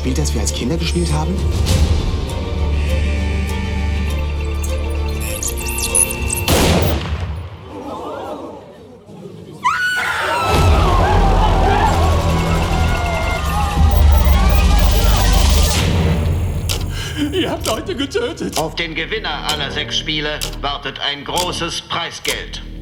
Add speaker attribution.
Speaker 1: Spiel, das wir als Kinder gespielt haben?
Speaker 2: Ihr habt Leute getötet.
Speaker 3: Auf den Gewinner aller 6 Spiele wartet ein großes Preisgeld.